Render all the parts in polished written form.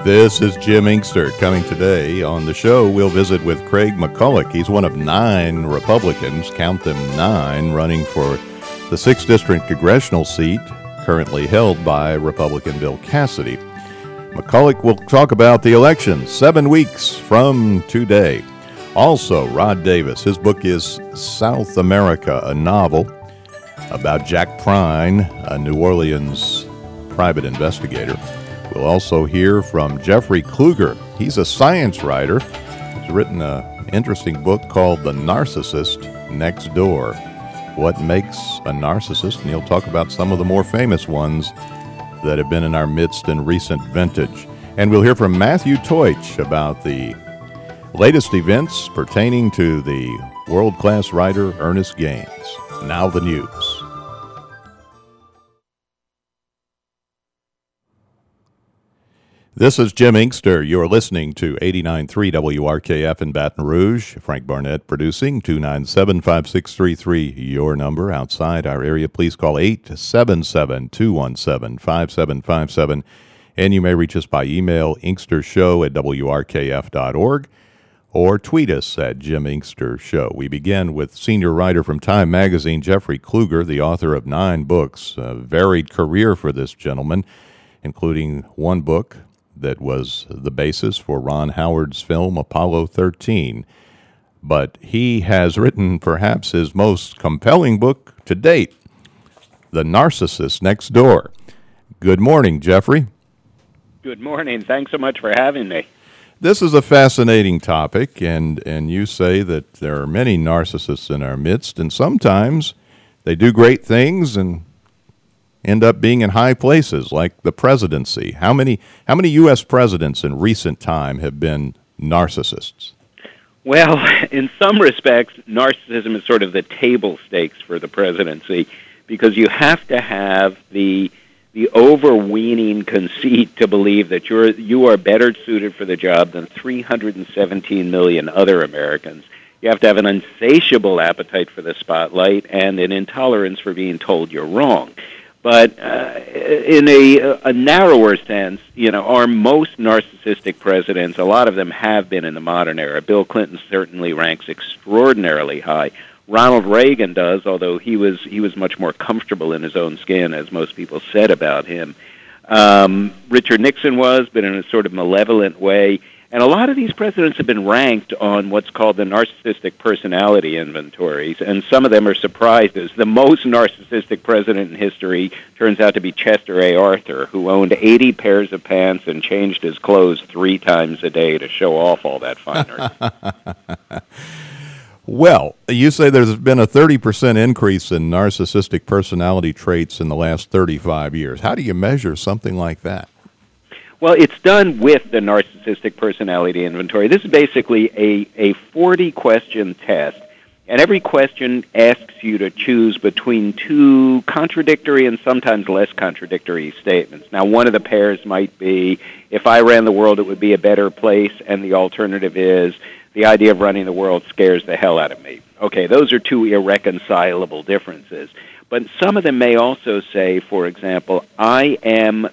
This is Jim Inkster coming today. On the show, we'll visit with Craig McCulloch. He's one of 9 Republicans, count them 9, running for the 6th District congressional seat currently held by Republican Bill Cassidy. McCulloch will talk about the election 7 weeks from today. Also, Rod Davis. His book is South America, a novel about Jack Prine, a New Orleans private investigator. We'll also hear from Jeffrey Kluger. He's a science writer. He's written an interesting book called The Narcissist Next Door. What makes a narcissist? And he'll talk about some of the more famous ones that have been in our midst in recent vintage. And we'll hear from Matthew Teutsch about the latest events pertaining to the world-class writer Ernest Gaines. Now the news. This is Jim Inkster. You're listening to 89.3 WRKF in Baton Rouge. Frank Barnett producing, 297-5633, your number. Outside our area, please call 877-217-5757. And you may reach us by email, inkstershow@wrkf.org, or tweet us at Jim Inkster Show. We begin with senior writer from Time Magazine, Jeffrey Kluger, the author of 9 books. A varied career for this gentleman, including one book that was the basis for Ron Howard's film Apollo 13. But he has written perhaps his most compelling book to date, The Narcissist Next Door. Good morning, Jeffrey. Good morning. Thanks so much for having me. This is a fascinating topic, and you say that there are many narcissists in our midst, and sometimes they do great things and end up being in high places, like the presidency. How many U.S. presidents in recent time have been narcissists? Well, in some respects, narcissism is sort of the table stakes for the presidency, because you have to have the overweening conceit to believe that you are better suited for the job than 317 million other Americans. You have to have an insatiable appetite for the spotlight and an intolerance for being told you're wrong. But in a narrower sense, our most narcissistic presidents, a lot of them have been in the modern era. Bill Clinton certainly ranks extraordinarily high. Ronald Reagan does, although he was much more comfortable in his own skin, as most people said about him. Richard Nixon was, but in a sort of malevolent way. And a lot of these presidents have been ranked on what's called the narcissistic personality inventories, and some of them are surprises. The most narcissistic president in history turns out to be Chester A. Arthur, who owned 80 pairs of pants and changed his clothes 3 times a day to show off all that finery. Well, you say there's been a 30% increase in narcissistic personality traits in the last 35 years. How do you measure something like that? Well, it's done with the narcissistic personality inventory. This is basically a 40-question test, and every question asks you to choose between 2 contradictory and sometimes less contradictory statements. Now, one of the pairs might be, if I ran the world, it would be a better place, and the alternative is, the idea of running the world scares the hell out of me. Okay, those are 2 irreconcilable differences. But some of them may also say, for example, I am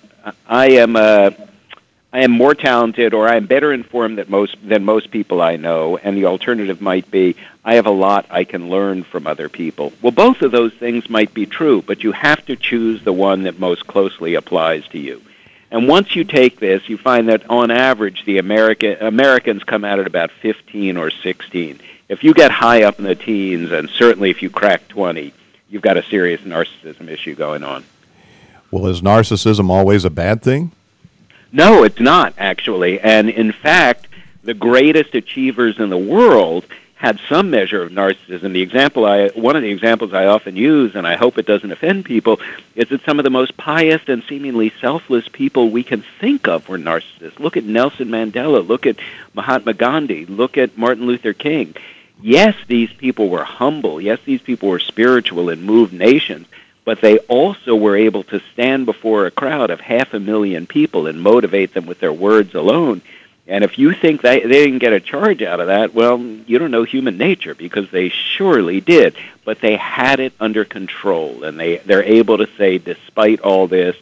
more talented, or I am better informed than most people I know, and the alternative might be, I have a lot I can learn from other people. Well, both of those things might be true, but you have to choose the one that most closely applies to you. And once you take this, you find that on average, the Americans come out at about 15 or 16. If you get high up in the teens, and certainly if you crack 20, you've got a serious narcissism issue going on. Well, is narcissism always a bad thing? No, it's not, actually. And in fact, the greatest achievers in the world had some measure of narcissism. One of the examples I often use, and I hope it doesn't offend people, is that some of the most pious and seemingly selfless people we can think of were narcissists. Look at Nelson Mandela. Look at Mahatma Gandhi. Look at Martin Luther King. Yes, these people were humble. Yes, these people were spiritual and moved nations. But they also were able to stand before a crowd of 500,000 people and motivate them with their words alone. And if you think they didn't get a charge out of that, well, you don't know human nature, because they surely did. But they had it under control, and they're able to say, despite all this,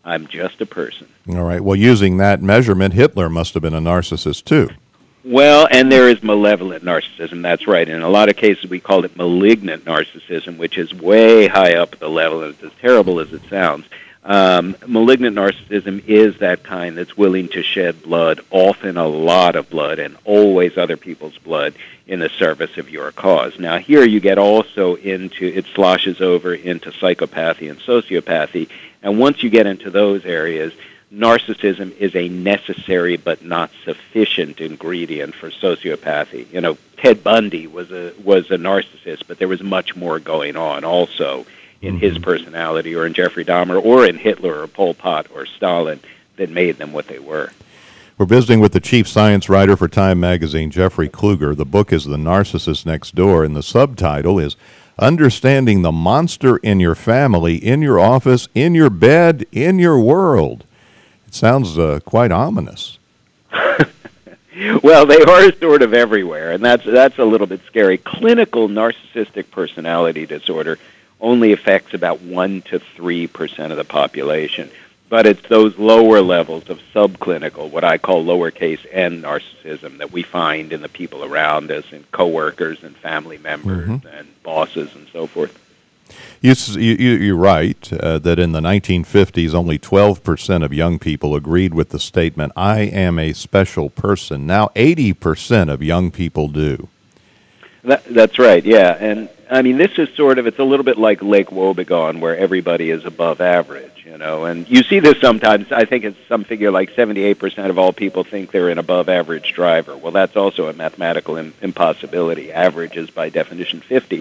I'm just a person. All right. Well, using that measurement, Hitler must have been a narcissist, too. Well, and there is malevolent narcissism, that's right. In a lot of cases, we call it malignant narcissism, which is way high up the level, and it's as terrible as it sounds. Malignant narcissism is that kind that's willing to shed blood, often a lot of blood, and always other people's blood in the service of your cause. Now, here you get also into, it sloshes over into psychopathy and sociopathy, and once you get into those areas, narcissism is a necessary but not sufficient ingredient for sociopathy. You know, Ted Bundy was a narcissist, but there was much more going on also in his personality, or in Jeffrey Dahmer, or in Hitler, or Pol Pot, or Stalin, that made them what they were. We're visiting with the chief science writer for Time magazine, Jeffrey Kluger. The book is The Narcissist Next Door, and the subtitle is Understanding the Monster in Your Family, in Your Office, in Your Bed, in Your World. Sounds quite ominous. Well, they are sort of everywhere, and that's a little bit scary. Clinical narcissistic personality disorder only affects about 1 to 3% of the population, but it's those lower levels of subclinical, what I call lowercase n narcissism, that we find in the people around us, and coworkers and family members and bosses and so forth. You're right that in the 1950s, only 12% of young people agreed with the statement, I am a special person. Now 80% of young people do. That's right, yeah. And, I mean, this is sort of, it's a little bit like Lake Wobegon, where everybody is above average, you know. And you see this sometimes. I think it's some figure like 78% of all people think they're an above-average driver. Well, that's also a mathematical impossibility. Average is, by definition, 50.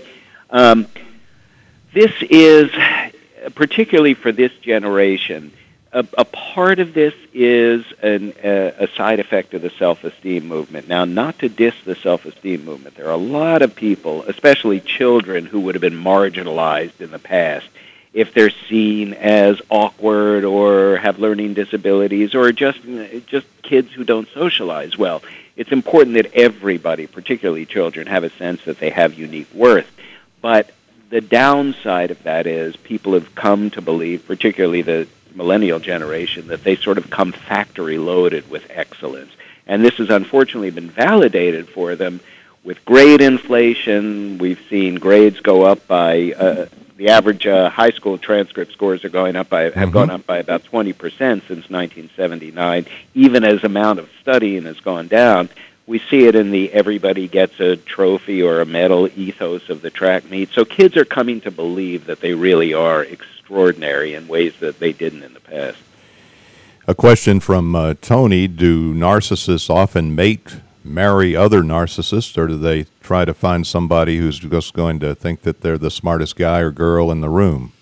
This is, particularly for this generation, a part of this is a side effect of the self-esteem movement. Now, not to diss the self-esteem movement, there are a lot of people, especially children, who would have been marginalized in the past if they're seen as awkward or have learning disabilities or just kids who don't socialize well. It's important that everybody, particularly children, have a sense that they have unique worth. But the downside of that is people have come to believe, particularly the millennial generation, that they sort of come factory loaded with excellence. And this has unfortunately been validated for them with grade inflation. We've seen grades go up by, the average high school transcript scores are going up by, have gone up by about 20% since 1979, even as amount of studying has gone down. We see it in the everybody gets a trophy or a medal ethos of the track meet. So kids are coming to believe that they really are extraordinary in ways that they didn't in the past. A question from Tony, do narcissists often marry other narcissists, or do they try to find somebody who's just going to think that they're the smartest guy or girl in the room?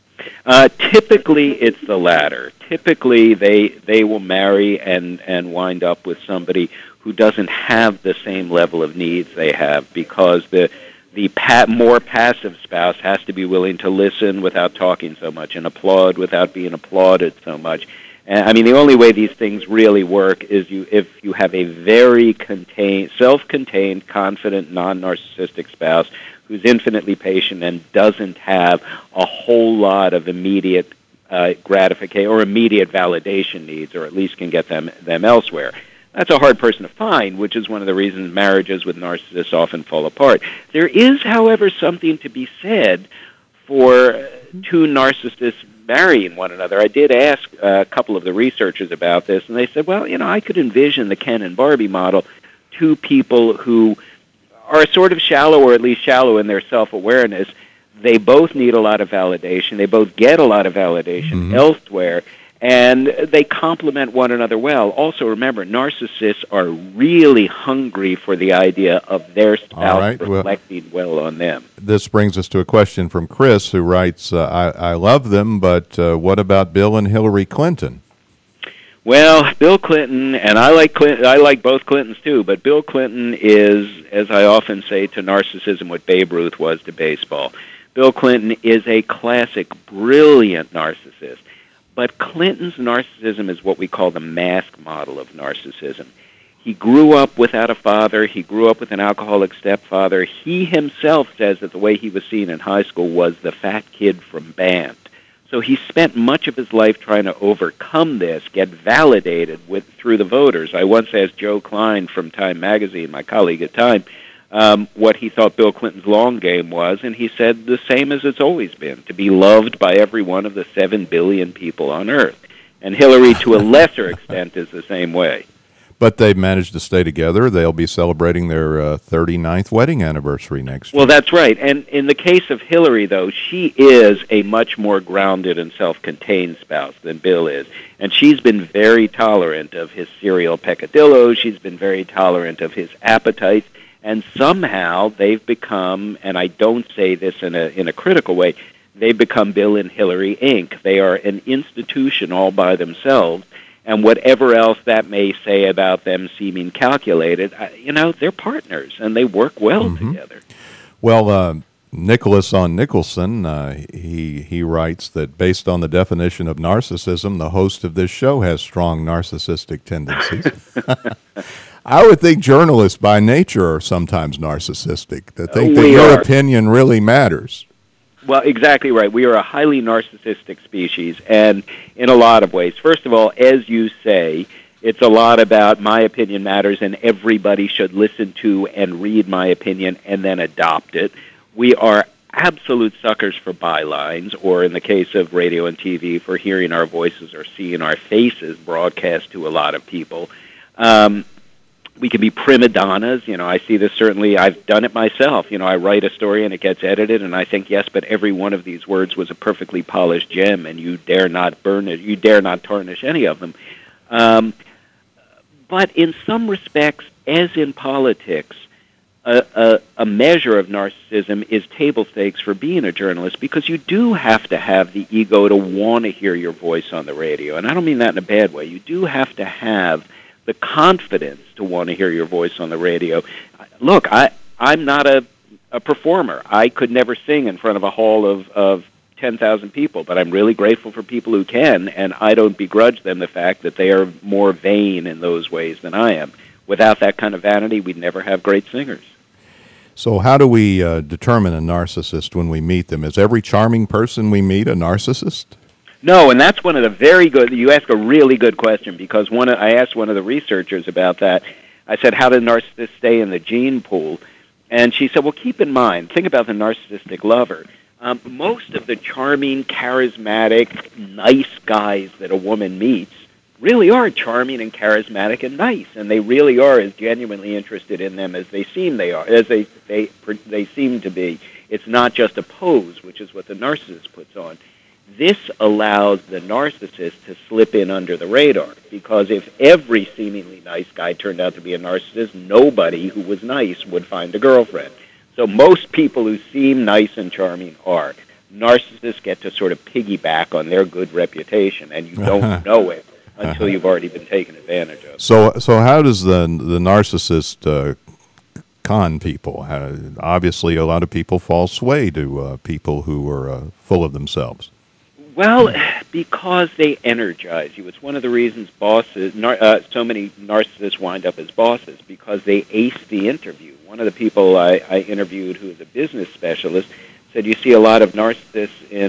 Typically, it's the latter. Typically, they will marry and wind up with somebody who doesn't have the same level of needs they have, because the more passive spouse has to be willing to listen without talking so much and applaud without being applauded so much. And, I mean, the only way these things really work is if you have a very self-contained, confident, non-narcissistic spouse who's infinitely patient and doesn't have a whole lot of immediate gratification or immediate validation needs, or at least can get them elsewhere. That's a hard person to find, which is one of the reasons marriages with narcissists often fall apart. There is, however, something to be said for two narcissists marrying one another. I did ask a couple of the researchers about this, and they said, well, you know, I could envision the Ken and Barbie model, two people who are sort of shallow, or at least shallow in their self-awareness. They both need a lot of validation. They both get a lot of validation elsewhere. And they complement one another well. Also, remember, narcissists are really hungry for the idea of their spouse reflecting well on them. This brings us to a question from Chris, who writes, I love them, but what about Bill and Hillary Clinton? Well, Bill Clinton, and I like both Clintons too, but Bill Clinton is, as I often say, to narcissism what Babe Ruth was to baseball. Bill Clinton is a classic, brilliant narcissist. But Clinton's narcissism is what we call the mask model of narcissism. He grew up without a father. He grew up with an alcoholic stepfather. He himself says that the way he was seen in high school was the fat kid from band. So he spent much of his life trying to overcome this, get validated through the voters. I once asked Joe Klein from Time Magazine, my colleague at Time, what he thought Bill Clinton's long game was, and he said the same as it's always been, to be loved by every one of the 7 billion people on Earth. And Hillary, to a lesser extent, is the same way. But they've managed to stay together. They'll be celebrating their 39th wedding anniversary next year. Well, that's right. And in the case of Hillary, though, she is a much more grounded and self-contained spouse than Bill is. And she's been very tolerant of his serial peccadillos. She's been very tolerant of his appetites. And somehow they've become, and I don't say this in a critical way, they've become Bill and Hillary Inc. They are an institution all by themselves. And whatever else that may say about them seeming calculated, they're partners, and they work well together. Well, Nicholas on Nicholson, he writes that based on the definition of narcissism, the host of this show has strong narcissistic tendencies. I would think journalists by nature are sometimes narcissistic, that think that your opinion really matters. Well, exactly right. We are a highly narcissistic species, and in a lot of ways. First of all, as you say, it's a lot about my opinion matters, and everybody should listen to and read my opinion and then adopt it. We are absolute suckers for bylines, or in the case of radio and TV, for hearing our voices or seeing our faces broadcast to a lot of people. We can be prima donnas. I see this certainly. I've done it myself. I write a story and it gets edited, and I think, yes, but every one of these words was a perfectly polished gem, and you dare not burn it. You dare not tarnish any of them. But in some respects, as in politics, a measure of narcissism is table stakes for being a journalist, because you do have to have the ego to want to hear your voice on the radio. And I don't mean that in a bad way. You do have to have the confidence to want to hear your voice on the radio. Look, I'm not a performer. I could never sing in front of a hall of 10,000 people, but I'm really grateful for people who can, and I don't begrudge them the fact that they are more vain in those ways than I am. Without that kind of vanity, we'd never have great singers. So how do we determine a narcissist when we meet them? Is every charming person we meet a narcissist? No, and that's one of the very good, you ask a really good question, because I asked one of the researchers about that. I said, how do narcissists stay in the gene pool? And she said, well, keep in mind, think about the narcissistic lover. Most of the charming, charismatic, nice guys that a woman meets really are charming and charismatic and nice, and they really are as genuinely interested in them as they seem they are, as they seem to be. It's not just a pose, which is what the narcissist puts on. This allows the narcissist to slip in under the radar, because if every seemingly nice guy turned out to be a narcissist, nobody who was nice would find a girlfriend. So most people who seem nice and charming are. Narcissists get to sort of piggyback on their good reputation, and you don't know it until you've already been taken advantage of. So how does the narcissist con people? Obviously, a lot of people fall sway to people who are full of themselves. Well, because they energize you. It's one of the reasons so many narcissists wind up as bosses, because they ace the interview. One of the people I interviewed, who is a business specialist, said you see a lot of narcissists in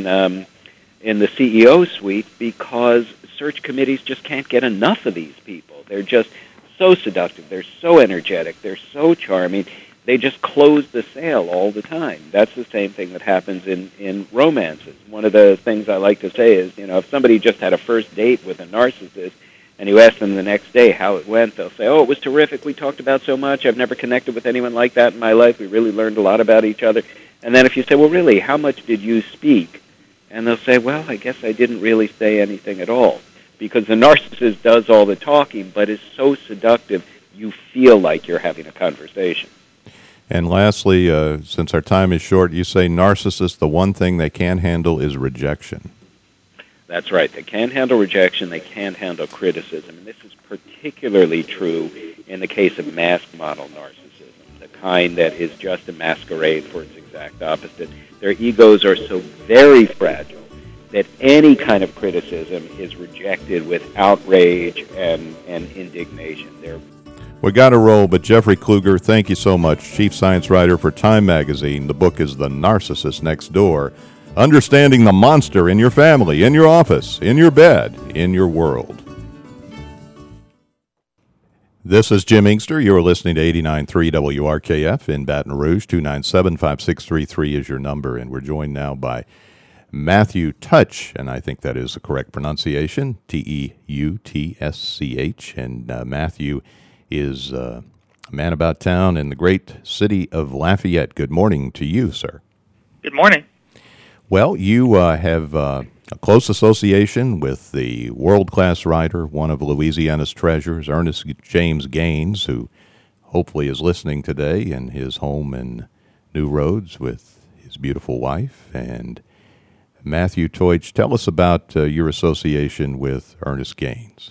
the CEO suite because search committees just can't get enough of these people. They're just so seductive. They're so energetic. They're so charming. They just close the sale all the time. That's the same thing that happens in romances. One of the things I like to say is, if somebody just had a first date with a narcissist and you ask them the next day how it went, they'll say, oh, it was terrific. We talked about so much. I've never connected with anyone like that in my life. We really learned a lot about each other. And then if you say, well, really, how much did you speak? And they'll say, well, I guess I didn't really say anything at all. Because the narcissist does all the talking, but is so seductive, you feel like you're having a conversation. And lastly, since our time is short, you say narcissists, the one thing they can't handle is rejection. That's right. They can't handle rejection. They can't handle criticism. And this is particularly true in the case of mask model narcissism, the kind that is just a masquerade for its exact opposite. Their egos are so very fragile that any kind of criticism is rejected with outrage and indignation. We got to roll, but Jeffrey Kluger, thank you so much. Chief Science Writer for Time Magazine. The book is The Narcissist Next Door. understanding the monster in your family, in your office, in your bed, in your world. This is Jim Inkster. You're listening to 89.3 WRKF in Baton Rouge. 297-5633 is your number, and we're joined now by Matthew Touch, and I think that is the correct pronunciation, Teutzsch. And Matthew is a man about town in the great city of Lafayette. Good morning to you, sir. Good morning. Well, you have a close association with the world-class writer, one of Louisiana's treasures, Ernest James Gaines, who hopefully is listening today in his home in New Roads with his beautiful wife. And Matthew Teutsch, tell us about your association with Ernest Gaines.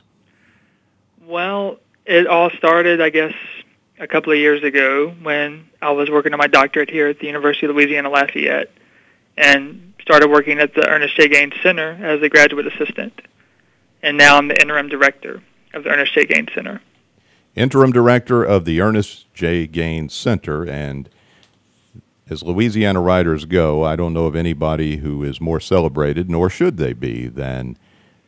Well, it all started, I guess, a couple of years ago when I was working on my doctorate here at the University of Louisiana Lafayette and started working at the Ernest J. Gaines Center as a graduate assistant. And now I'm the interim director of the Ernest J. Gaines Center. Interim director of the Ernest J. Gaines Center, and as Louisiana writers go, I don't know of anybody who is more celebrated, nor should they be, than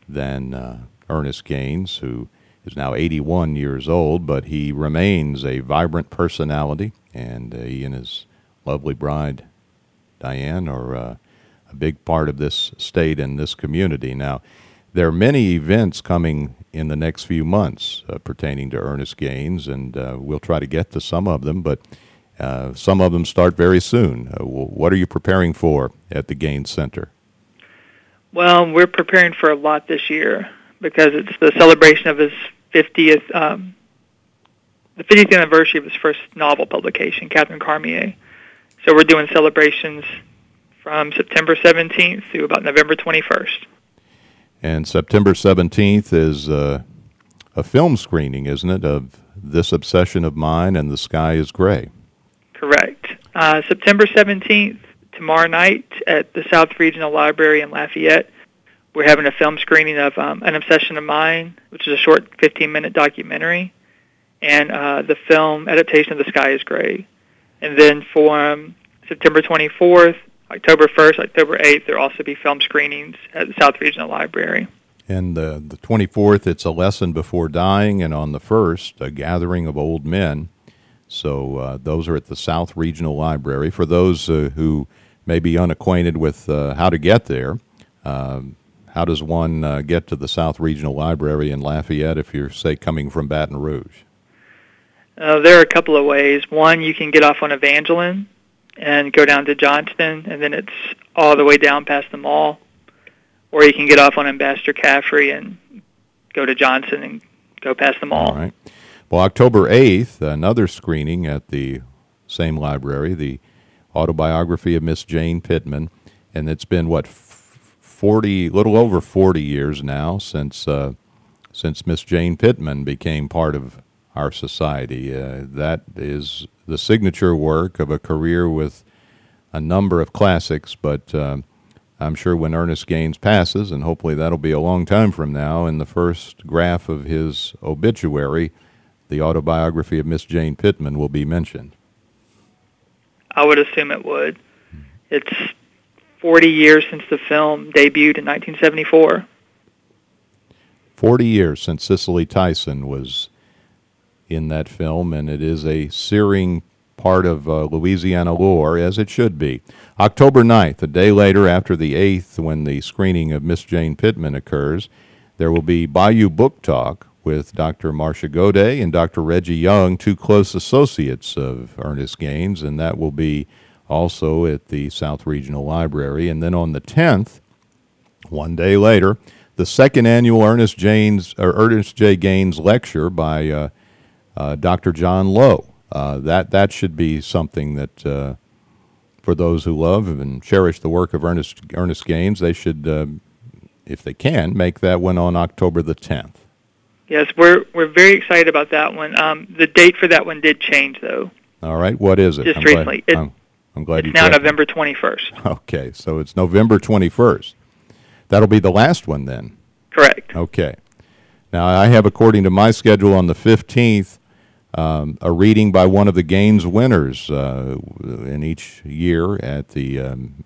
Ernest Gaines, who is now 81 years old, but he remains a vibrant personality, and he and his lovely bride, Diane, are a big part of this state and this community. Now, there are many events coming in the next few months pertaining to Ernest Gaines, and we'll try to get to some of them, but some of them start very soon. What are you preparing for at the Gaines Center? Well, we're preparing for a lot this year because it's the celebration of his 50th, the 50th anniversary of his first novel publication, Catherine Carmier. So we're doing celebrations from September 17th through about November 21st. And September 17th is a film screening, isn't it, of This Obsession of Mine and The Sky is Gray? Correct. September 17th, tomorrow night at the South Regional Library in Lafayette, we're having a film screening of An Obsession of Mine, which is a short 15-minute documentary, and the film adaptation of The Sky is Gray. And then for September 24th, October 1st, October 8th, there will also be film screenings at the South Regional Library. And the 24th, it's A Lesson Before Dying, and on the 1st, A Gathering of Old Men. So those are at the South Regional Library. For those who may be unacquainted with how to get there, how does one get to the South Regional Library in Lafayette if you're, say, coming from Baton Rouge? There are a couple of ways. One, you can get off on Evangeline and go down to Johnston, and then it's all the way down past the mall. Or you can get off on Ambassador Caffrey and go to Johnson and go past the mall. All right. Well, October 8th, another screening at the same library, the autobiography of Miss Jane Pittman, and it's been, little over 40 years now since Miss Jane Pittman became part of our society. That is the signature work of a career with a number of classics, but I'm sure when Ernest Gaines passes, and hopefully that'll be a long time from now, in the first graph of his obituary, the autobiography of Miss Jane Pittman will be mentioned. I would assume it would. It's 40 years since the film debuted in 1974. 40 years since Cicely Tyson was in that film, and it is a searing part of Louisiana lore, as it should be. October 9th, a day later after the 8th, when the screening of Miss Jane Pittman occurs, there will be Bayou Book Talk with Dr. Marcia Godet and Dr. Reggie Young, two close associates of Ernest Gaines, and that will be also at the South Regional Library. And then on the 10th, one day later, the second annual Ernest J. Gaines lecture by Dr. John Lowe. That should be something that, for those who love and cherish the work of Ernest Gaines, they should, if they can, make that one on October the 10th. Yes, we're very excited about that one. The date for that one did change, though. All right, what is it? Just recently. I'm glad you checked. It's now checked. November 21st. Okay, so it's November 21st. That'll be the last one then. Correct. Okay. Now, I have, according to my schedule, on the 15th, a reading by one of the Gaines winners in each year at the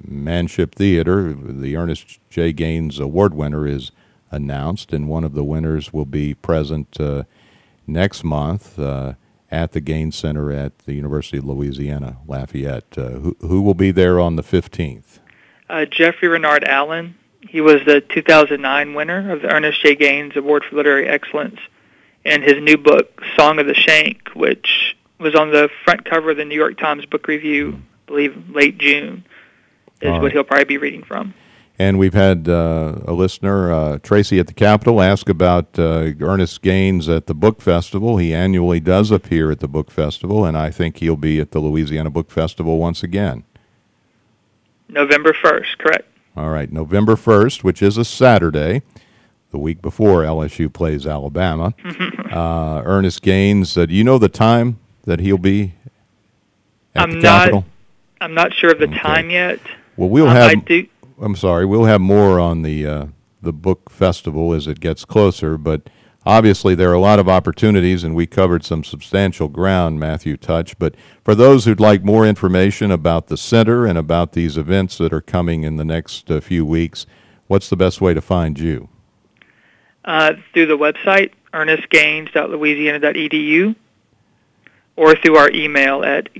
Manship Theater. The Ernest J. Gaines Award winner is announced, and one of the winners will be present next month at the Gaines Center at the University of Louisiana, Lafayette. Who will be there on the 15th? Jeffrey Renard Allen. He was the 2009 winner of the Ernest J. Gaines Award for Literary Excellence, and his new book, Song of the Shank, which was on the front cover of the New York Times Book Review, I believe late June, is what he'll probably be reading from. And we've had a listener, Tracy at the Capitol, ask about Ernest Gaines at the Book Festival. He annually does appear at the Book Festival, and I think he'll be at the Louisiana Book Festival once again. November 1st, correct. All right, November 1st, which is a Saturday, the week before LSU plays Alabama. Ernest Gaines, do you know the time that he'll be at the Capitol? I'm not sure of the time yet. Well, we'll have more on the book festival as it gets closer, but obviously there are a lot of opportunities, and we covered some substantial ground, Matthew Touch. But for those who'd like more information about the center and about these events that are coming in the next few weeks, what's the best way to find you? Through the website, ernestgaines.louisiana.edu, or through our email at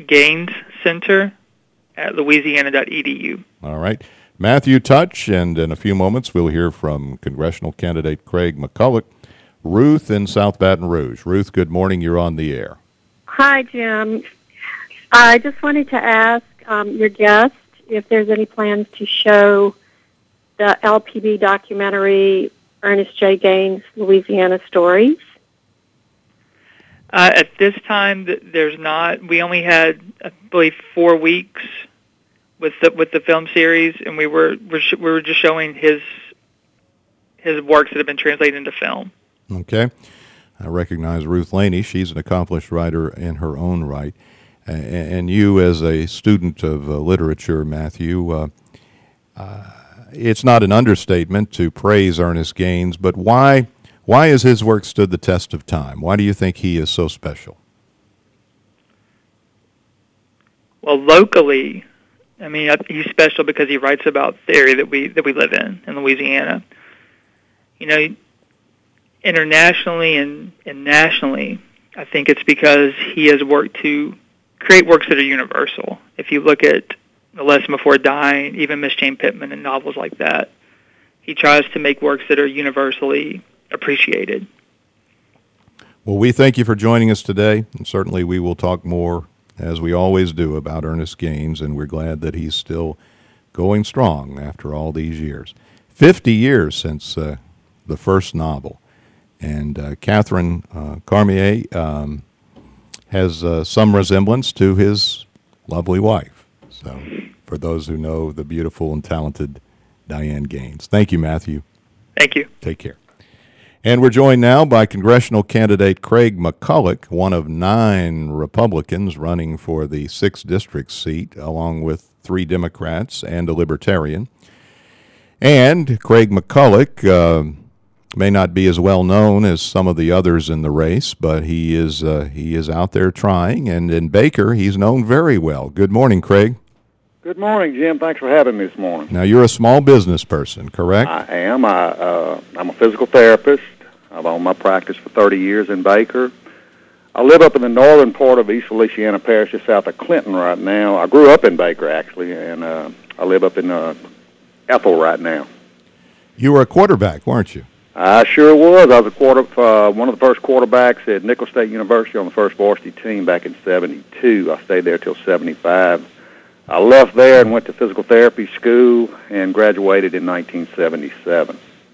gainescenter@louisiana.edu. All right. Matthew Touch, and in a few moments we'll hear from congressional candidate Craig McCulloch. Ruth in South Baton Rouge. Ruth, good morning. You're on the air. Hi, Jim. I just wanted to ask your guest if there's any plans to show the LPB documentary Ernest J. Gaines, Louisiana Stories. At this time, there's not. We only had, I believe, 4 weeks with the film series, and we were just showing his works that have been translated into film. Okay. I recognize Ruth Laney. She's an accomplished writer in her own right. And you, as a student of literature, Matthew, it's not an understatement to praise Ernest Gaines, but why has his work stood the test of time? Why do you think he is so special? Well, locally, I mean, he's special because he writes about the area that we live in Louisiana. You know, internationally and nationally, I think it's because he has worked to create works that are universal. If you look at The Lesson Before Dying, even Miss Jane Pittman and novels like that, he tries to make works that are universally appreciated. Well, we thank you for joining us today, and certainly we will talk more, as we always do, about Ernest Gaines, and we're glad that he's still going strong after all these years. 50 years since the first novel. And Catherine Cormier has some resemblance to his lovely wife. So for those who know the beautiful and talented Diane Gaines. Thank you, Matthew. Thank you. Take care. And we're joined now by congressional candidate Craig McCulloch, one of 9 Republicans running for the 6th District seat, along with 3 Democrats and a Libertarian. And Craig McCulloch may not be as well known as some of the others in the race, but he is out there trying, and in Baker, he's known very well. Good morning, Craig. Good morning, Jim. Thanks for having me this morning. Now, you're a small business person, correct? I am. I'm a physical therapist. I've owned my practice for 30 years in Baker. I live up in the northern part of East Feliciana Parish, just south of Clinton right now. I grew up in Baker, actually, and I live up in Ethel right now. You were a quarterback, weren't you? I sure was. I was one of the first quarterbacks at Nicholls State University on the first varsity team back in '72. I stayed there till '75. I left there and went to physical therapy school and graduated in 1977.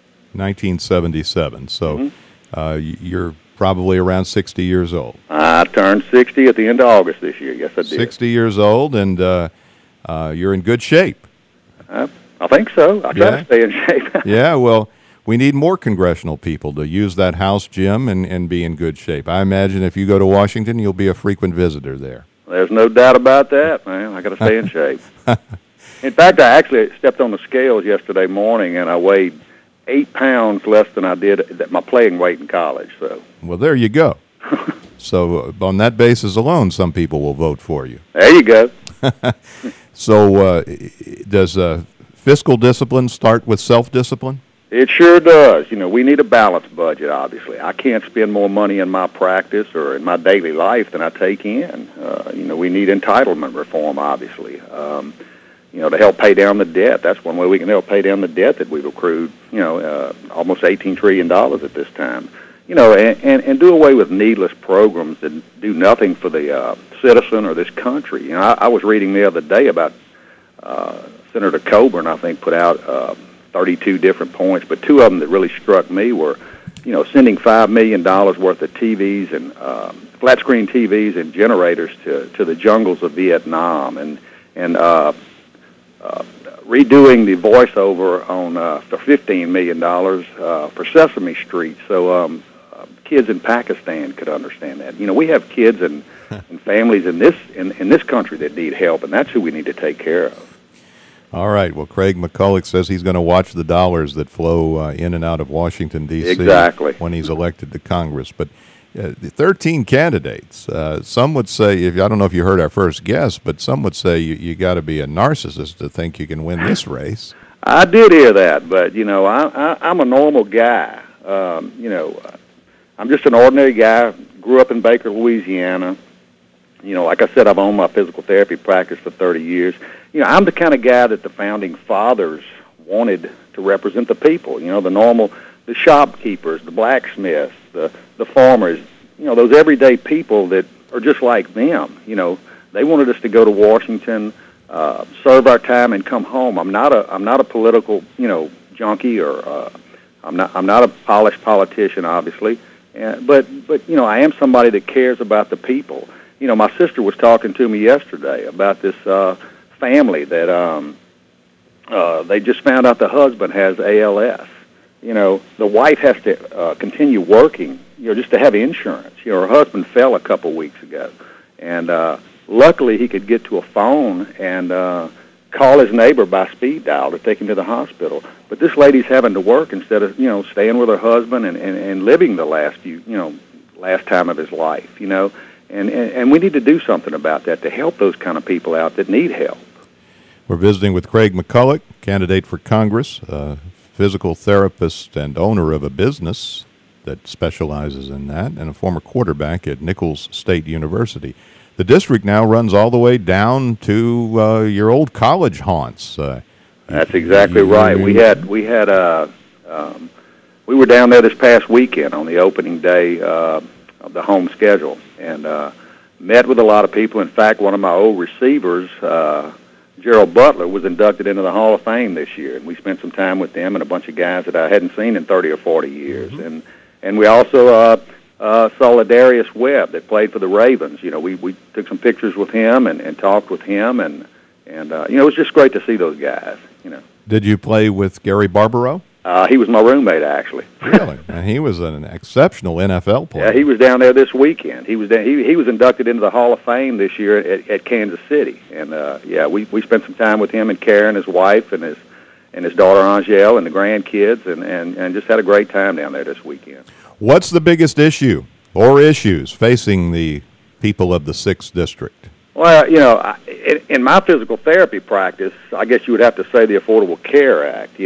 1977. So you're probably around 60 years old. I turned 60 at the end of August this year. Yes, I did. 60 years old, and you're in good shape. I think so. I try to stay in shape. Yeah, well, we need more congressional people to use that house gym and be in good shape. I imagine if you go to Washington, you'll be a frequent visitor there. There's no doubt about that, man. I got to stay in shape. In fact, I actually stepped on the scales yesterday morning, and I weighed 8 pounds less than I did at my playing weight in college. So, well, there you go. So on that basis alone, some people will vote for you. There you go. So does fiscal discipline start with self-discipline? It sure does. We need a balanced budget, obviously. I can't spend more money in my practice or in my daily life than I take in. We need entitlement reform, obviously, to help pay down the debt. That's one way we can help pay down the debt that we've accrued, almost $18 trillion at this time. And do away with needless programs that do nothing for the citizen or this country. I was reading the other day about Senator Coburn, I think, put out 32 different points, but two of them that really struck me were, sending $5 million worth of TVs and flat screen TVs and generators to the jungles of Vietnam, and redoing the voiceover on for $15 million for Sesame Street, so kids in Pakistan could understand that. We have kids and families in this country that need help, and that's who we need to take care of. All right. Well, Craig McCulloch says he's going to watch the dollars that flow in and out of Washington, D.C. Exactly. When he's elected to Congress. But the 13 candidates, some would say, I don't know if you heard our first guest, but some would say you got to be a narcissist to think you can win this race. I did hear that, but, I'm a normal guy. I'm just an ordinary guy, grew up in Baker, Louisiana. Like I said, I've owned my physical therapy practice for 30 years. I'm the kind of guy that the founding fathers wanted to represent the people. The shopkeepers, the blacksmiths, the farmers, those everyday people that are just like them. They wanted us to go to Washington, serve our time, and come home. I'm not a political, junkie, or I'm not a polished politician, obviously. But I am somebody that cares about the people. My sister was talking to me yesterday about this family that they just found out the husband has ALS. The wife has to continue working, just to have insurance. Her husband fell a couple weeks ago, and luckily he could get to a phone and call his neighbor by speed dial to take him to the hospital. But this lady's having to work instead of staying with her husband and living the last time of his life. And we need to do something about that to help those kind of people out that need help. We're visiting with Craig McCulloch, candidate for Congress, physical therapist and owner of a business that specializes in that, and a former quarterback at Nichols State University. The district now runs all the way down to your old college haunts. That's exactly right. We were down there this past weekend on the opening day of the home schedule, and met with a lot of people. In fact, one of my old receivers, Gerald Butler, was inducted into the Hall of Fame this year, and we spent some time with them and a bunch of guys that I hadn't seen in 30 or 40 years. Mm-hmm. And we also saw Darius Webb that played for the Ravens. We took some pictures with him and talked with him, and it was just great to see those guys. Did you play with Gary Barbaro? He was my roommate, actually. Really? And he was an exceptional NFL player. Yeah, he was down there this weekend. He was inducted into the Hall of Fame this year at Kansas City. And we spent some time with him and Karen, his wife, and his daughter Angele, and the grandkids, and just had a great time down there this weekend. What's the biggest issue or issues facing the people of the 6th District? Well, in my physical therapy practice, I guess you would have to say the Affordable Care Act.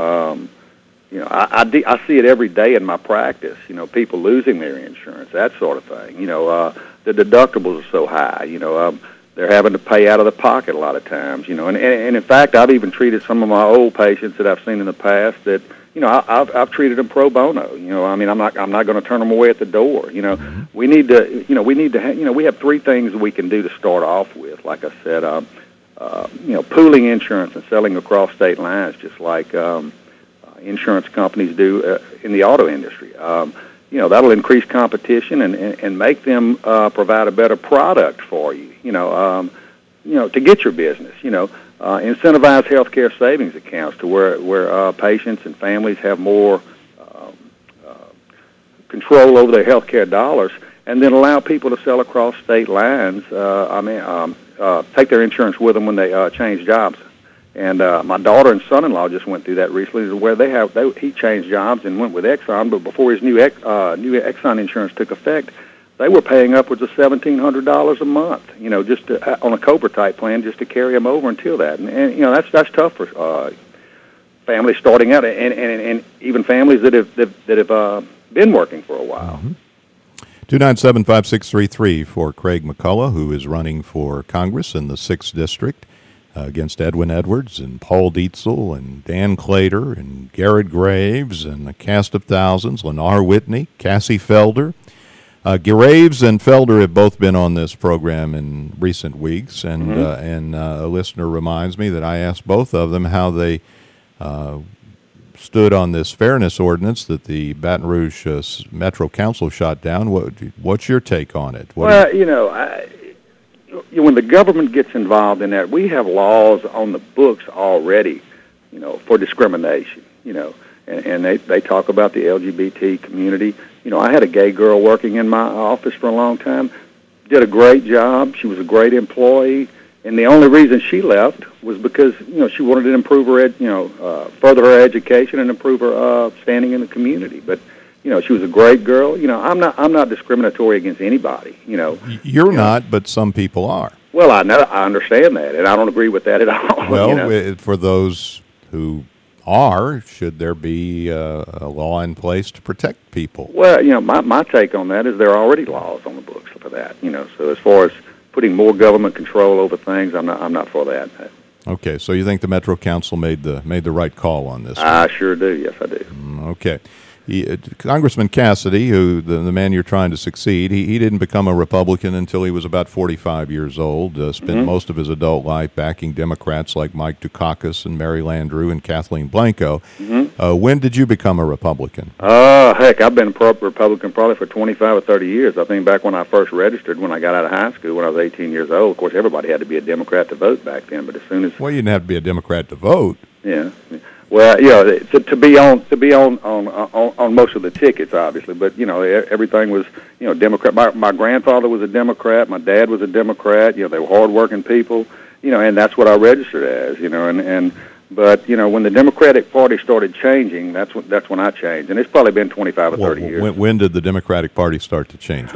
I see it every day in my practice. People losing their insurance, that sort of thing. The deductibles are so high. They're having to pay out of the pocket a lot of times. And in fact, I've even treated some of my old patients that I've seen in the past that I've treated them pro bono. I'm not going to turn them away at the door. Mm-hmm. We need to. We have three things we can do to start off with. Like I said, pooling insurance and selling across state lines, just like insurance companies do in the auto industry. That'll increase competition and make them provide a better product for you. To get your business. Incentivize healthcare savings accounts to where patients and families have more control over their healthcare dollars, and then allow people to sell across state lines. Take their insurance with them when they change jobs. And my daughter and son-in-law just went through that recently, where he changed jobs and went with Exxon, but before his new Exxon insurance took effect, they were paying upwards of $1,700 a month, just on a COBRA type plan, just to carry them over until that. And that's tough for families starting out, and even families that have been working for a while. Mm-hmm. 297-5633 for Craig McCullough, who is running for Congress in the 6th District against Edwin Edwards and Paul Dietzel and Dan Claytor and Garrett Graves and a cast of thousands, Lennar Whitney, Cassie Felder. Graves and Felder have both been on this program in recent weeks, and a listener reminds me that I asked both of them how they stood on this fairness ordinance that the Baton Rouge Metro Council shot down. What's your take on it? When the government gets involved in that, we have laws on the books already, for discrimination, and they talk about the LGBT community. I had a gay girl working in my office for a long time, did a great job. She was a great employee. And the only reason she left was because, she wanted to improve her, further her education and improve her standing in the community. But, she was a great girl. I'm not discriminatory against anybody. You're not, but some people are. Well, I know, I understand that, and I don't agree with that at all. Well, for those who are, should there be a law in place to protect people? Well, my take on that is there are already laws on the books for that. So as far as putting more government control over things, I'm not for that. Okay, so you think the Metro Council made the right call on this? I sure do. Yes, I do. Okay. Congressman Cassidy, who the man you're trying to succeed, he didn't become a Republican until he was about 45 years old. Spent most of his adult life backing Democrats like Mike Dukakis and Mary Landrieu and Kathleen Blanco. When did you become a Republican? Heck, I've been a Republican probably for 25 or 30 years. I think back when I first registered, when I got out of high school, when I was 18 years old. Of course, everybody had to be a Democrat to vote back then. But as soon as you didn't have to be a Democrat to vote. Yeah. Well, to be on most of the tickets, obviously, but everything was Democrat. My grandfather was a Democrat. My dad was a Democrat. They were hardworking people. And that's what I registered as. But when the Democratic Party started changing, that's when I changed, and it's probably been 25 or 30 years. When did the Democratic Party start to change?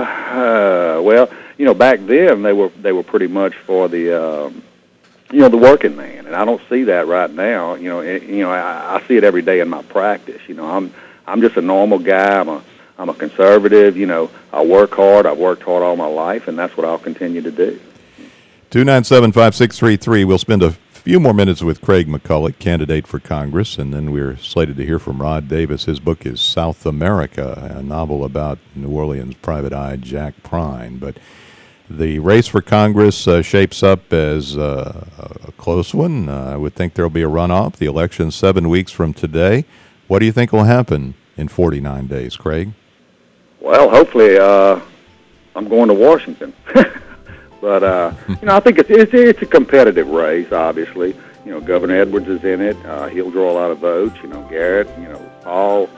Well, back then they were pretty much for the working man, and I don't see that right now. I see it every day in my practice. I'm just a normal guy. I'm a conservative. I work hard. I've worked hard all my life, and that's what I'll continue to do. 297-5633. We'll spend a few more minutes with Craig McCullough, candidate for Congress, and then we're slated to hear from Rod Davis. His book is South America, a novel about New Orleans private eye Jack Prine. But the race for Congress shapes up as a close one. I would think there will be a runoff. The election's 7 weeks from today. What do you think will happen in 49 days, Craig? Well, hopefully I'm going to Washington. But, I think it's a competitive race, obviously. Governor Edwards is in it. He'll draw a lot of votes. Garrett, Paul,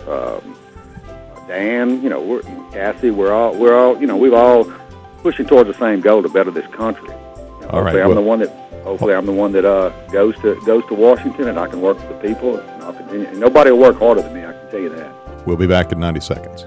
Dan, Cassie, we're all, we've all pushing towards the same goal to better this country. All right. Hopefully, I'm the one that goes to Washington, and I can work with the people. And I'll continue. And nobody will work harder than me. I can tell you that. We'll be back in 90 seconds.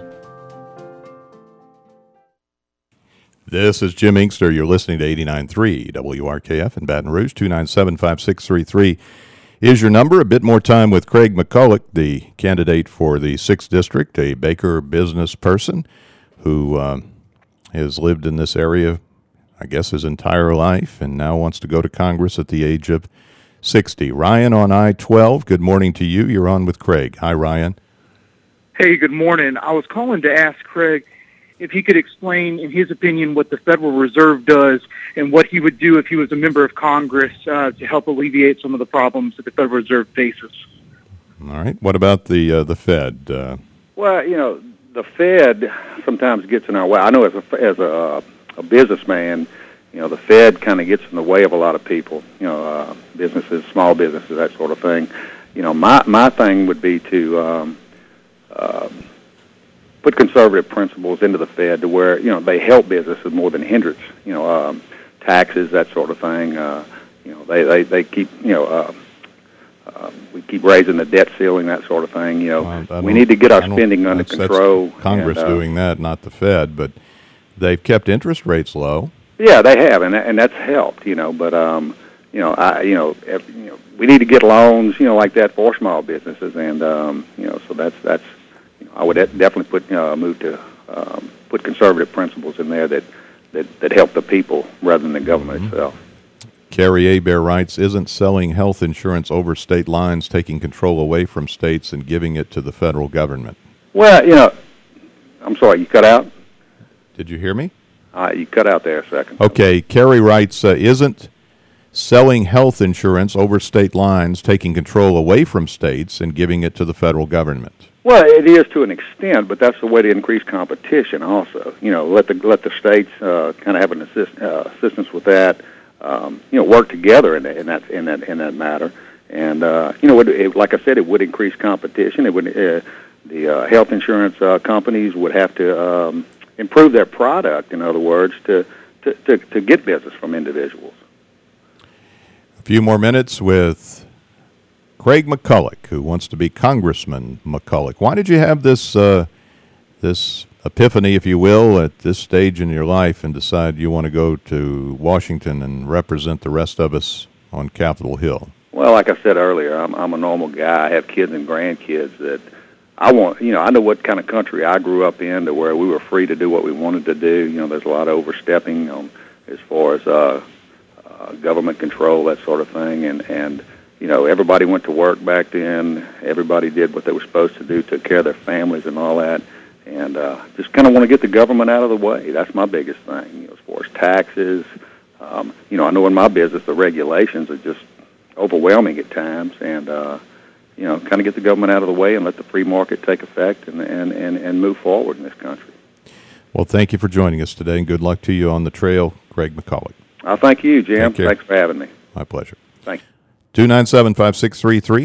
This is Jim Inkster. You're listening to 89.3 WRKF in Baton Rouge. 297-5633 is your number. A bit more time with Craig McCullough, the candidate for the 6th District, a Baker business person who has lived in this area, I guess, his entire life, and now wants to go to Congress at the age of 60. Ryan on I-12, good morning to you. You're on with Craig. Hi, Ryan. Hey, good morning. I was calling to ask Craig if he could explain, in his opinion, what the Federal Reserve does and what he would do if he was a member of Congress to help alleviate some of the problems that the Federal Reserve faces. All right. What about the Fed? Well, the Fed sometimes gets in our way. I know as a businessman, the Fed kind of gets in the way of a lot of people. Businesses, small businesses, that sort of thing. My thing would be to put conservative principles into the Fed to where they help businesses more than hindrance. Taxes, that sort of thing. They keep we keep raising the debt ceiling, that sort of thing. We need to get our spending under control. Congress doing that, not the Fed. But They've kept interest rates low. Yeah, they have, and that's helped, But we need to get loans, like that for small businesses, and so that's I would definitely put conservative principles in there that help the people rather than the government itself. Kerry Hebert writes, isn't selling health insurance over state lines taking control away from states and giving it to the federal government? Well, I'm sorry, you cut out? Did you hear me? You cut out there a second. Okay, Kerry writes, isn't selling health insurance over state lines taking control away from states and giving it to the federal government? Well, it is to an extent, but that's the way to increase competition also. Let the states kind of have an assistance with that. Work together in that matter, and like I said, it would increase competition. It would the health insurance companies would have to improve their product. In other words, to get business from individuals. A few more minutes with Craig McCulloch, who wants to be Congressman McCulloch. Why did you have this epiphany, if you will, at this stage in your life and decide you want to go to Washington and represent the rest of us on Capitol Hill? Well, like I said earlier, I'm a normal guy. I have kids and grandkids that I want. I know what kind of country I grew up in, to where we were free to do what we wanted to do. There's a lot of overstepping as far as government control, that sort of thing, and everybody went to work back then. Everybody did what they were supposed to do, took care of their families and all that. And just kind of want to get the government out of the way. That's my biggest thing, as far as taxes. I know in my business the regulations are just overwhelming at times, and kind of get the government out of the way and let the free market take effect and move forward in this country. Well, thank you for joining us today, and good luck to you on the trail, Craig McCulloch. Thank you, Jim. Thanks for having me. My pleasure. Thanks. 297-5633,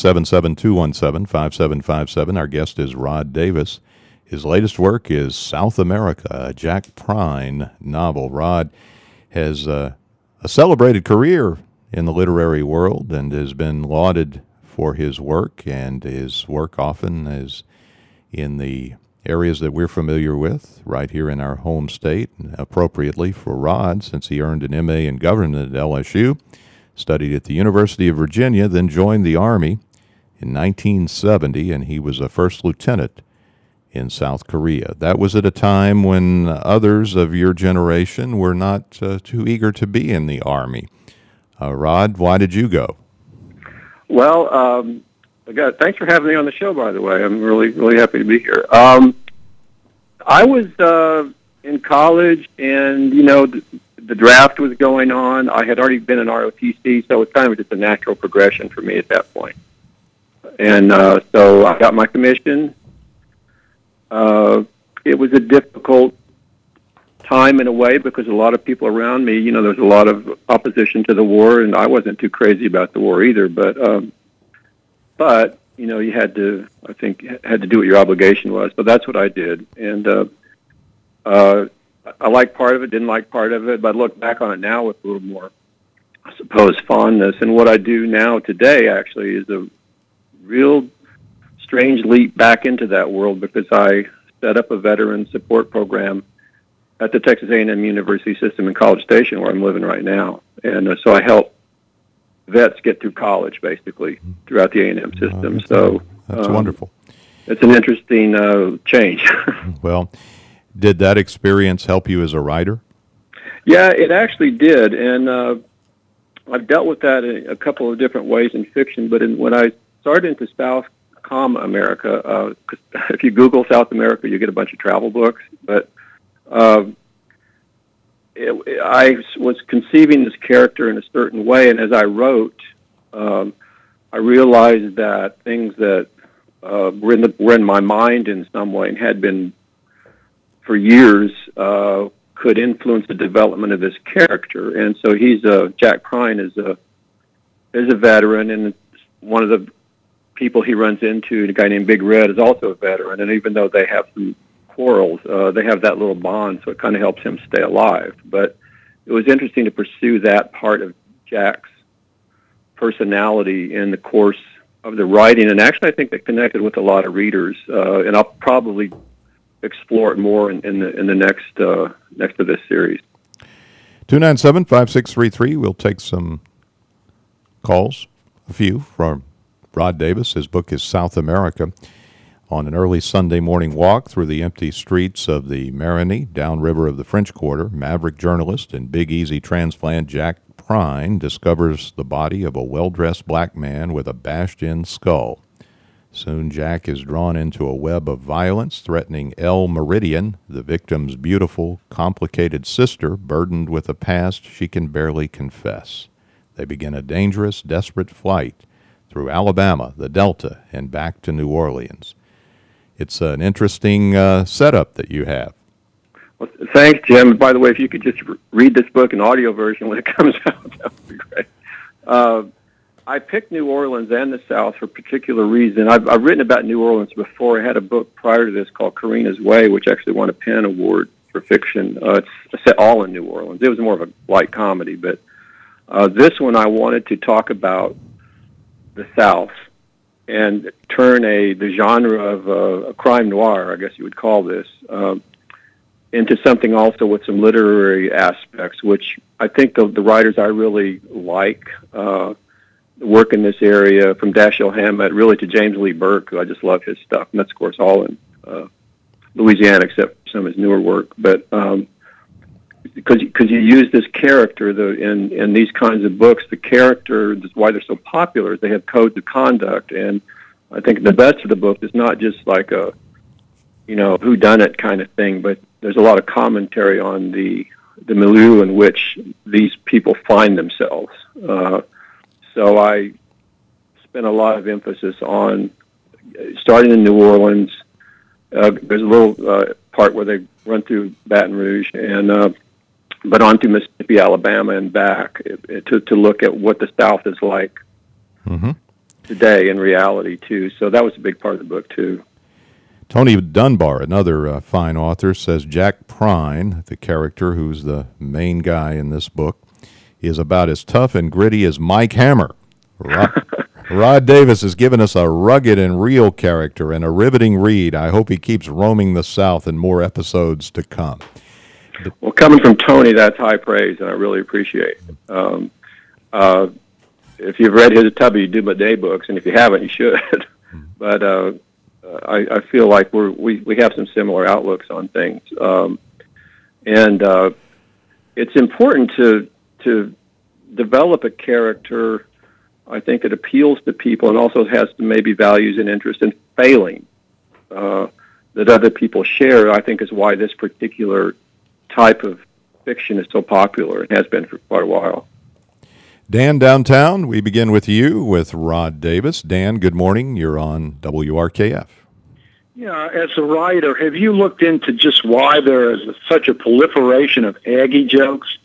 877-217-5757. Our guest is Rod Davis. His latest work is South America, a Jack Prine novel. Rod has a celebrated career in the literary world and has been lauded for his work, and his work often is in the areas that we're familiar with right here in our home state, appropriately for Rod, since he earned an M.A. in government at LSU, studied at the University of Virginia, then joined the Army in 1970, and he was a first lieutenant in South Korea. That was at a time when others of your generation were not too eager to be in the Army. Rod, why did you go? Well, thanks for having me on the show, by the way. I'm really, really happy to be here. I was in college, and, the draft was going on. I had already been in ROTC, so it was kind of just a natural progression for me at that point. And so I got my commission. It was a difficult time in a way because a lot of people around me, there was a lot of opposition to the war, and I wasn't too crazy about the war either. But you had to do what your obligation was. So that's what I did, and I liked part of it, didn't like part of it, but I look back on it now with a little more, I suppose, fondness. And what I do now today actually is a real strange leap back into that world, because I set up a veteran support program at the Texas A&M University System in College Station, where I'm living right now. And so I help vets get through college, basically, throughout the A&M system. That's wonderful. It's an interesting change. Well, did that experience help you as a writer? Yeah, it actually did. And I've dealt with that in a couple of different ways in fiction, but when I started into South America, 'cause if you Google South America, you get a bunch of travel books. But I was conceiving this character in a certain way, and as I wrote, I realized that things that were in my mind in some way and had been for years could influence the development of this character. And so Jack Prine is a veteran, and one of the people he runs into, a guy named Big Red, is also a veteran. And even though they have some quarrels, they have that little bond, so it kind of helps him stay alive. But it was interesting to pursue that part of Jack's personality in the course of the writing, and actually I think that connected with a lot of readers. And I'll probably explore it more in the next of this series. 297-5633. We'll take some calls, a few, from Rod Davis. His book is South America. On an early Sunday morning walk through the empty streets of the Marigny, downriver of the French Quarter, maverick journalist and Big Easy transplant Jack Prine discovers the body of a well-dressed black man with a bashed-in skull. Soon Jack is drawn into a web of violence, threatening El Meridian, the victim's beautiful, complicated sister, burdened with a past she can barely confess. They begin a dangerous, desperate flight through Alabama, the Delta, and back to New Orleans. It's an interesting setup that you have. Well, thanks, Jim. By the way, if you could just read this book in audio version when it comes out, that would be great. I picked New Orleans and the South for a particular reason. I've written about New Orleans before. I had a book prior to this called Karina's Way, which actually won a PEN Award for fiction. It's set all in New Orleans. It was more of a light comedy, but this one I wanted to talk about the South and turn the genre of a crime noir, I guess you would call this, into something also with some literary aspects, which I think the writers I really like work in this area, from Dashiell Hammett really to James Lee Burke, who I just love his stuff. And that's, of course, all in Louisiana, except some of his newer work. But because you use this character in these kinds of books, the character, that's why they're so popular, they have codes of conduct. And I think the best of the book is not just like a, whodunit kind of thing, but there's a lot of commentary on the milieu in which these people find themselves. So I spent a lot of emphasis on starting in New Orleans. There's a little part where they run through Baton Rouge, and but on through Mississippi, Alabama, and back to look at what the South is like today in reality, too. So that was a big part of the book, too. Tony Dunbar, another fine author, says Jack Prine, the character who's the main guy in this book, is about as tough and gritty as Mike Hammer. Rod Davis has given us a rugged and real character and a riveting read. I hope he keeps roaming the South in more episodes to come. Well, coming from Tony, that's high praise, and I really appreciate it. If you've read his Tubby Day books, and if you haven't, you should. But I feel like we have some similar outlooks on things, and it's important to develop a character, I think, that appeals to people and also has maybe values and interest in failing that other people share. I think is why this particular type of fiction is so popular and has been for quite a while. Dan, downtown, we begin with you with Rod Davis. Dan, good morning. You're on WRKF. Yeah, as a writer, have you looked into just why there is such a proliferation of Aggie jokes?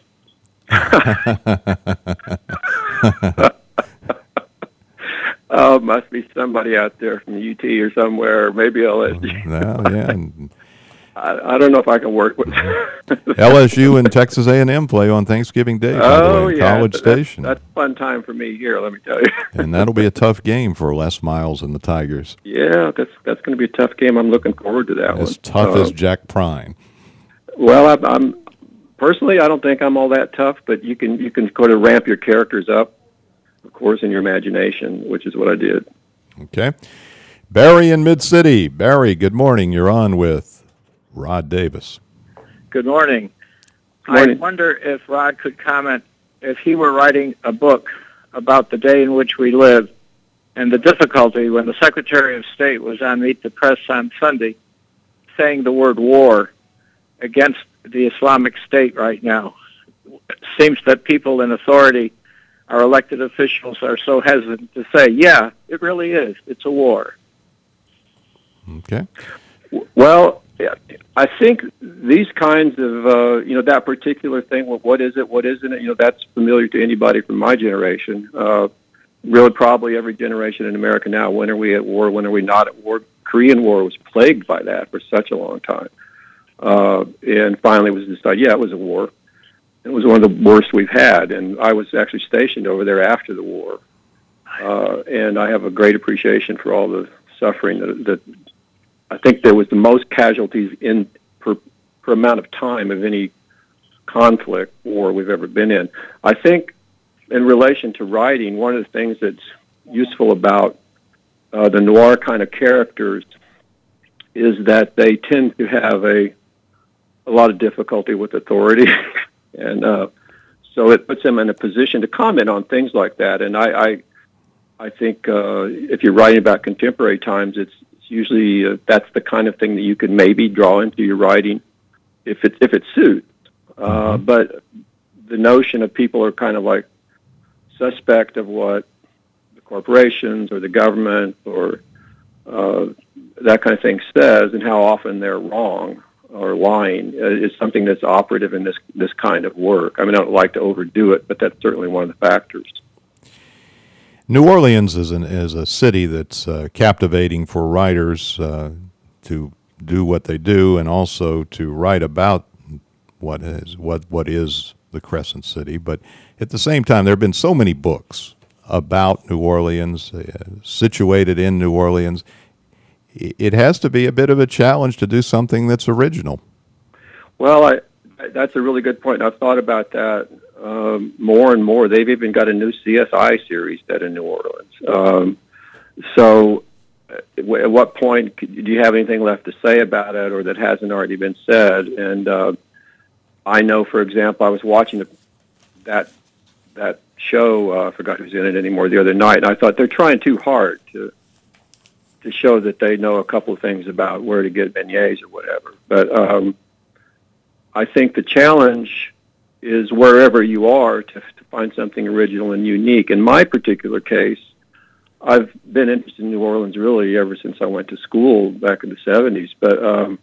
Oh, must be somebody out there from UT or somewhere. Maybe LSU. Well, yeah. I don't know if I can work with LSU and Texas A&M play on Thanksgiving Day, by the way, in College Station. That's a fun time for me here, let me tell you. And that'll be a tough game for Les Miles and the Tigers. Yeah, that's going to be a tough game. I'm looking forward to that one. As tough as Jack Prine. Well, I'm personally, I don't think I'm all that tough, but you can kind of ramp your characters up, of course, in your imagination, which is what I did. Okay. Barry in Mid-City. Barry, good morning. You're on with Rod Davis. Good morning. I wonder if Rod could comment if he were writing a book about the day in which we live and the difficulty when the Secretary of State was on Meet the Press on Sunday saying the word war against the Islamic State right now. It seems that people in authority, our elected officials, are so hesitant to say, yeah, it really is. It's a war. Okay. Well, yeah, I think these kinds of, that particular thing, what is it, what isn't it, that's familiar to anybody from my generation. Really probably every generation in America now. When are we at war? When are we not at war? Korean War was plagued by that for such a long time. And finally it was decided, it was a war. It was one of the worst we've had. And I was actually stationed over there after the war. And I have a great appreciation for all the suffering that I think there was the most casualties in per amount of time of any conflict war we've ever been in. I think in relation to writing, one of the things that's useful about the noir kind of characters is that they tend to have a lot of difficulty with authority, and so it puts them in a position to comment on things like that. And I think if you're writing about contemporary times, it's usually that's the kind of thing that you could maybe draw into your writing if it suits. But the notion of people are kind of like suspect of what the corporations or the government or that kind of thing says, and how often they're wrong or lying is something that's operative in this kind of work. I mean, I don't like to overdo it, but that's certainly one of the factors. New Orleans is a city that's captivating for writers to do what they do, and also to write about what is the Crescent City. But at the same time, there have been so many books about New Orleans, situated in New Orleans. It has to be a bit of a challenge to do something that's original. Well, that's a really good point. I've thought about that more and more. They've even got a new CSI series set in New Orleans. So at what point do you have anything left to say about it, or that hasn't already been said? And I know, for example, I was watching that show, I forgot who's in it anymore, the other night, and I thought they're trying too hard to show that they know a couple of things about where to get beignets or whatever. But I think the challenge is wherever you are to find something original and unique. In my particular case, I've been interested in New Orleans really ever since I went to school back in the 70s. But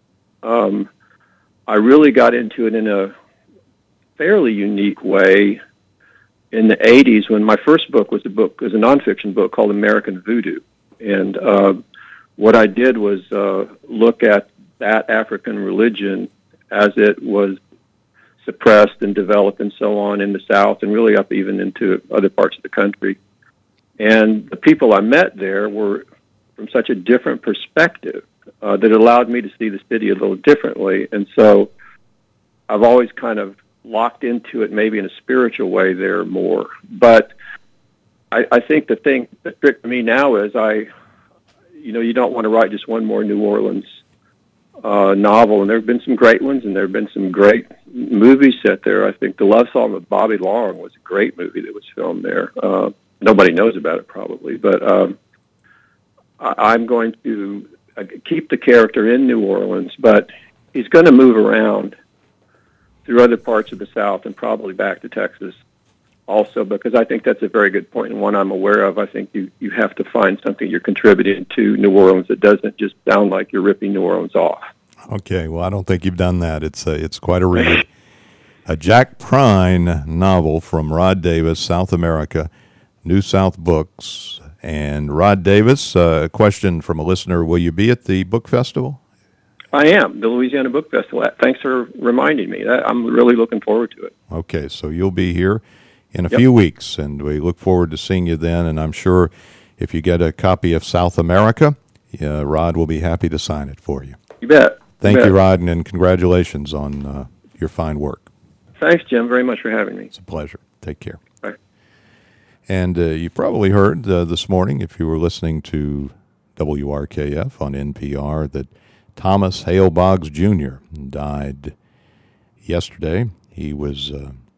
I really got into it in a fairly unique way in the 80s when my first book was a nonfiction book called American Voodoo. And what I did was look at that African religion as it was suppressed and developed and so on in the South, and really up even into other parts of the country. And the people I met there were from such a different perspective that it allowed me to see the city a little differently. And so I've always kind of locked into it maybe in a spiritual way there more. But I think the thing that's tricked me now is you don't want to write just one more New Orleans novel, and there have been some great ones, and there have been some great movies set there. I think The Love Song of Bobby Long was a great movie that was filmed there. Nobody knows about it probably, but I'm going to keep the character in New Orleans, but he's going to move around through other parts of the South and probably back to Texas also, because I think that's a very good point and one I'm aware of. I think you have to find something you're contributing to New Orleans that doesn't just sound like you're ripping New Orleans off. Okay, well, I don't think you've done that. It's quite a read. A Jack Prine novel from Rod Davis, South America, New South Books. And Rod Davis, a question from a listener, will you be at the book festival? I am, the Louisiana Book Festival. Thanks for reminding me. I'm really looking forward to it. Okay, so you'll be here in a few weeks, and we look forward to seeing you then. And I'm sure if you get a copy of South America, Rod will be happy to sign it for you. You bet. Thank you, Rod, and congratulations on your fine work. Thanks, Jim, very much for having me. It's a pleasure. Take care. Bye. And you probably heard this morning, if you were listening to WRKF on NPR, that Thomas Hale Boggs Jr. died yesterday. He was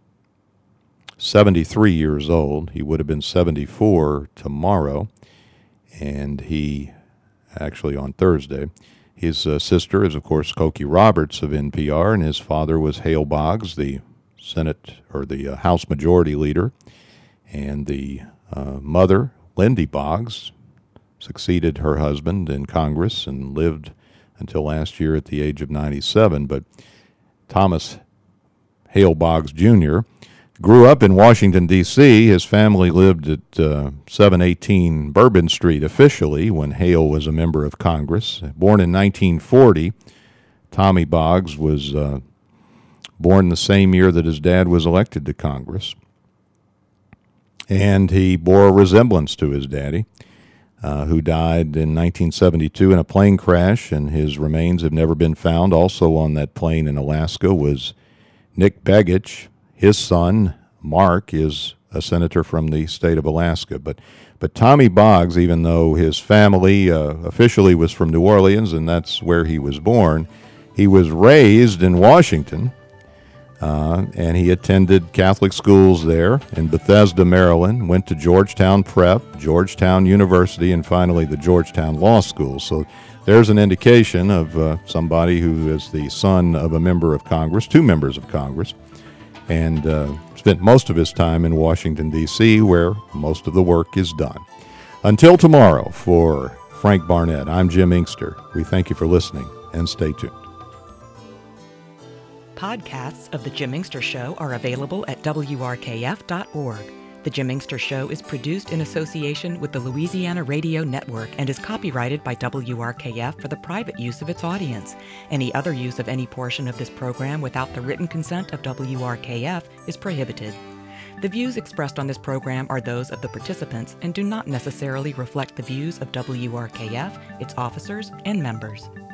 73 years old. He would have been 74 tomorrow, and he, actually on Thursday, his sister is, of course, Cokie Roberts of NPR, and his father was Hale Boggs, the Senate, or the House Majority Leader, and the mother, Lindy Boggs, succeeded her husband in Congress and lived until last year at the age of 97. But Thomas Hale Boggs Jr. grew up in Washington, D.C. His family lived at 718 Bourbon Street officially when Hale was a member of Congress. Born in 1940, Tommy Boggs was born the same year that his dad was elected to Congress. And he bore a resemblance to his daddy. who died in 1972 in a plane crash, and his remains have never been found. Also on that plane in Alaska was Nick Begich. His son, Mark, is a senator from the state of Alaska. But Tommy Boggs, even though his family officially was from New Orleans, and that's where he was born, he was raised in Washington, and he attended Catholic schools there in Bethesda, Maryland, went to Georgetown Prep, Georgetown University, and finally the Georgetown Law School. So there's an indication of somebody who is the son of a member of Congress, two members of Congress, and spent most of his time in Washington, D.C., where most of the work is done. Until tomorrow, for Frank Barnett, I'm Jim Inkster. We thank you for listening, and stay tuned. Podcasts of The Jim Inkster Show are available at WRKF.org. The Jim Inkster Show is produced in association with the Louisiana Radio Network and is copyrighted by WRKF for the private use of its audience. Any other use of any portion of this program without the written consent of WRKF is prohibited. The views expressed on this program are those of the participants and do not necessarily reflect the views of WRKF, its officers, and members.